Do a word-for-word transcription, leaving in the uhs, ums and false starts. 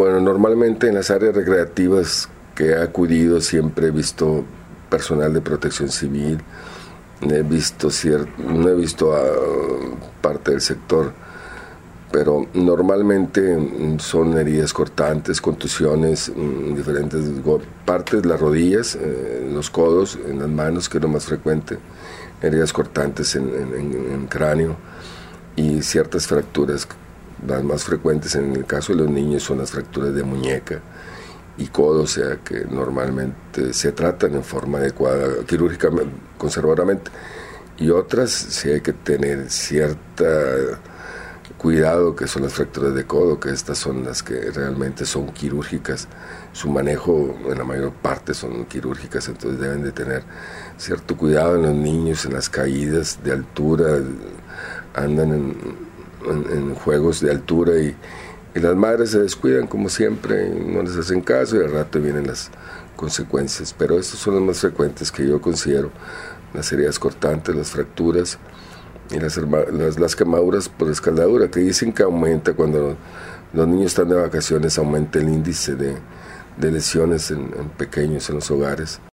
Bueno, normalmente en las áreas recreativas que he acudido siempre he visto personal de protección civil, he visto cier- no he visto a parte del sector, pero normalmente mm, son heridas cortantes, contusiones, mm, diferentes go- partes, las rodillas, eh, los codos, en las manos, que es lo más frecuente, heridas cortantes en, en, en, en cráneo y ciertas fracturas. Las más frecuentes en el caso de los niños son las fracturas de muñeca y codo, o sea que normalmente se tratan en forma adecuada quirúrgicamente, conservadoramente, y otras sí hay que tener cierta cuidado, que son las fracturas de codo, que estas son las que realmente son quirúrgicas. Su manejo en la mayor parte son quirúrgicas, entonces deben de tener cierto cuidado en los niños, en las caídas de altura, andan en En, en juegos de altura y, y las madres se descuidan como siempre, no les hacen caso y al rato vienen las consecuencias, pero estos son los más frecuentes que yo considero: las heridas cortantes, las fracturas y las, las, las quemaduras por escaldadura, que dicen que aumenta cuando los niños están de vacaciones, aumenta el índice de, de lesiones en, en pequeños en los hogares.